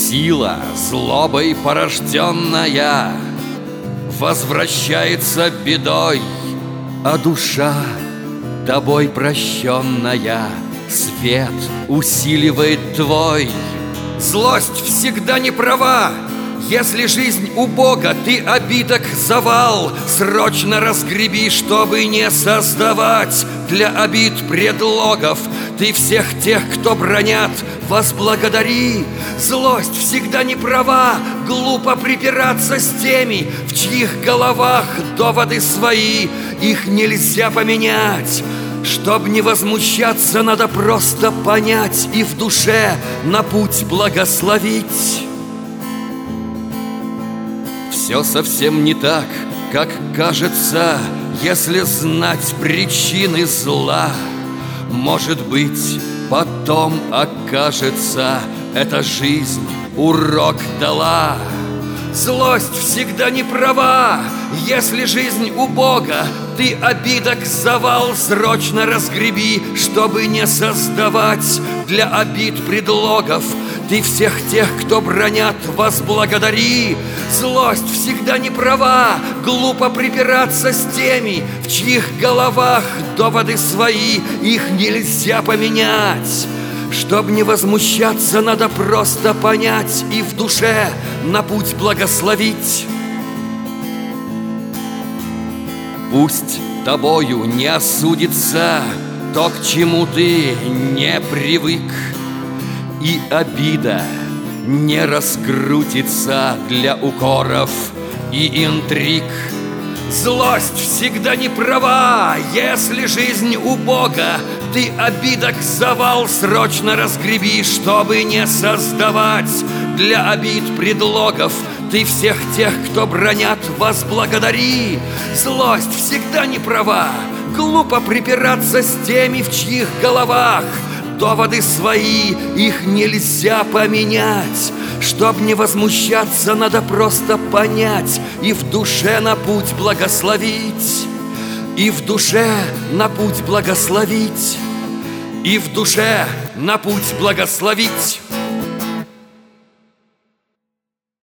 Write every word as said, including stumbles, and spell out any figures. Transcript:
Сила, злобой порожденная, возвращается бедой, а душа, тобой прощенная, свет усиливает твой. Злость всегда не права. Если жизнь у Бога, ты обидок завал срочно разгреби, чтобы не создавать для обид предлогов. Ты всех тех, кто бранят, возблагодари. Злость всегда не права. Глупо припираться с теми, в чьих головах доводы свои. Их нельзя поменять. Чтоб не возмущаться, надо просто понять и в душе на путь благословить. Все совсем не так, как кажется, если знать причины зла. Может быть, потом окажется, эта жизнь урок дала. Злость всегда не права. Если жизнь у Бога, ты обидок завал срочно разгреби, чтобы не создавать для обид предлогов. Ты всех тех, кто бранят, возблагодари. Злость всегда не права. Глупо припираться с теми, в чьих головах доводы свои. Их нельзя поменять. Чтоб не возмущаться, надо просто понять и в душе на путь благословить. Пусть тобою не осудится то, к чему ты не привык, и обида не раскрутится для укоров и интриг. Злость всегда не права. Если жизнь у Бога, ты обидок завал срочно разгреби, чтобы не создавать для обид предлогов. Ты всех тех, кто бранят, возблагодари. Злость всегда не права. Глупо припираться с теми, в чьих головах доводы свои, их нельзя поменять. Чтоб не возмущаться, надо просто понять и в душе на путь благословить. И в душе на путь благословить. И в душе на путь благословить.